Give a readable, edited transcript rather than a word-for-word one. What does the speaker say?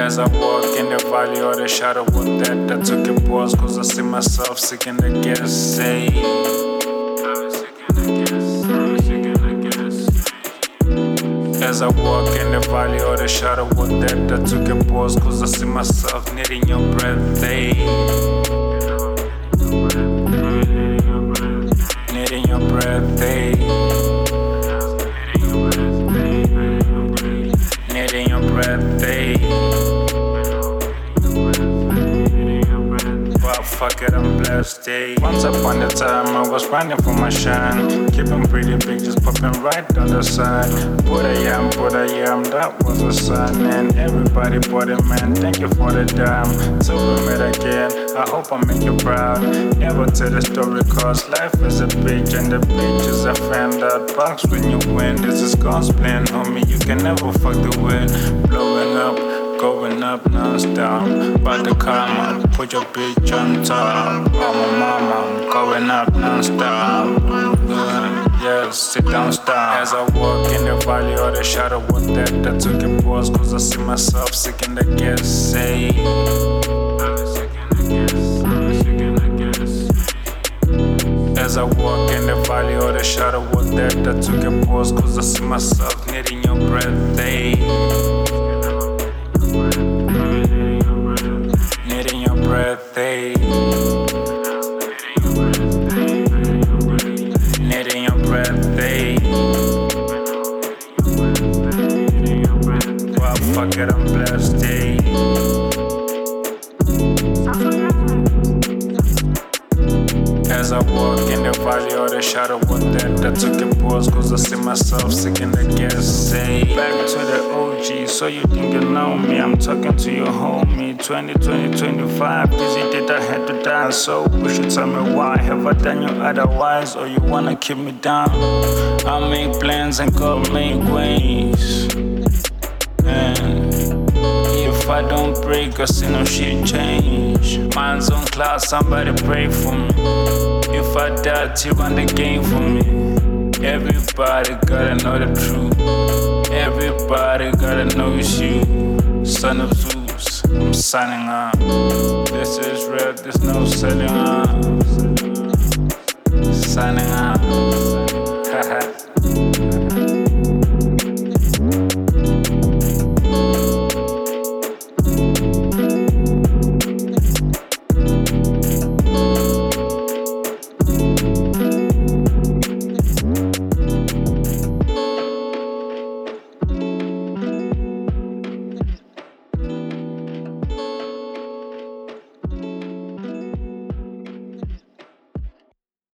As I walk in the valley or the shadow of death, I took a pause cause I see myself seeking to get saved. As I walk in the valley or the shadow of death, I took a pause cause I see myself needing your breath, needing your breath, needing your breath, But fuck it, I'm blessed, Once upon a time, I was running for my shine. Keeping pretty big, just popping right on the side. Put a yam, that was a sign. And everybody bought it, man, thank you for the dime. Till we meet again, I hope I make you proud. Never tell the story cause life is a bitch. And the bitch is a fan that box when you win. This is God's plan, homie, you can never fuck the wind. Blowing up, going up non-stop. By the karma, put your bitch on top. I'm a mama, I'm going up non-stop. Yes, sit down, stop. As I walk in the valley or the shadow of death, I took a pause cause I see myself seeking to get saved. As I walk in the valley or the shadow of death, I took a pause cause I see myself needing your breath, needing your breath, needing your breath, Well, fuck it, I'm blessed, As I walk in the valley or the shadow of death, I took a pause cause I see myself seeking to get saved. Back to the OG, so you think you know me. I'm talking to your homie. 2020, 25, busy did I had to die. So you should tell me why. Have I done you otherwise, or you wanna keep me down? I make plans and God make ways. And if I don't break, I see no shit change. Minds on cloud, somebody pray for me. If I die, to run the game for me. Everybody gotta know the truth. Everybody gotta know it's you. Son of Zeus, I'm signing out. This is real, there's no selling out. Signing out.